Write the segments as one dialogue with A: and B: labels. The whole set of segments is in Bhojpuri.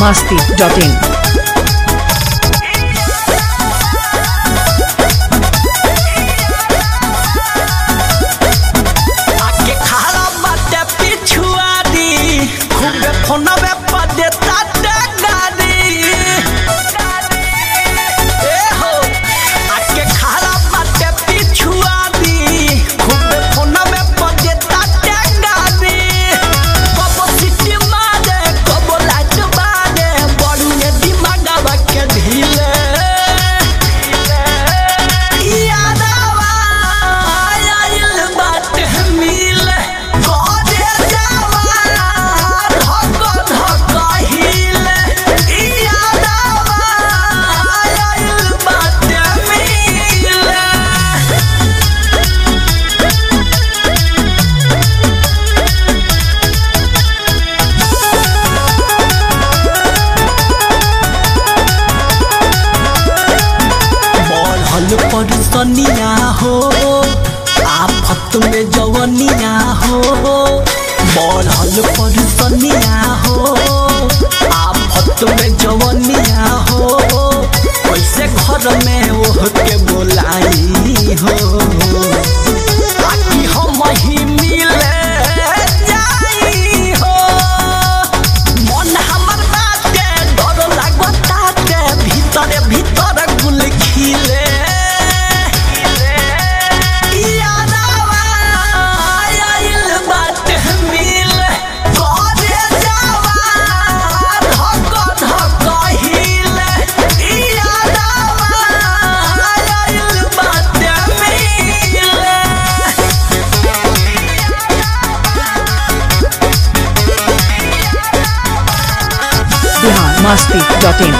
A: biharmasti.in
B: परसनिया हो आफत में जवनिया हो बढ़ल परसनिया हो आफत में जवनिया हो कैसे घर में ओह के बोलाई हो आखी हम ही मिले जाई हो मन हमर बात के डर लागता के भीतर भीतर गुल खिले
A: biharmasti.in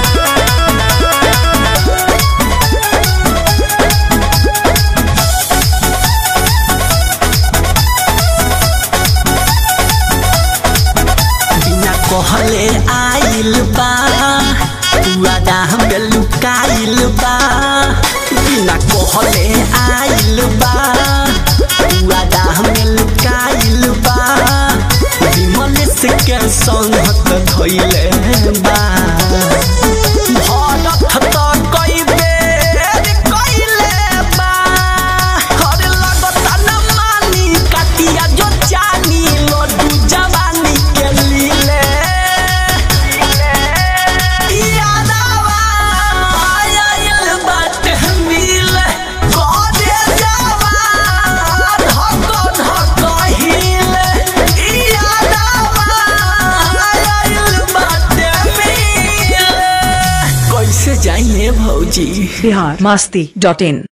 B: कहले आइल बा पुआदा में लुकाइल बा बिना कहले आइल बा पुआदा में लुकाइल बा विमलेश के संगत धइले बा भारत तो कई बेर कइले बा हर लगता न मानी काटिया जो जानी लड्डू जवानी के लीले जाइए भौजी
A: biharmasti.in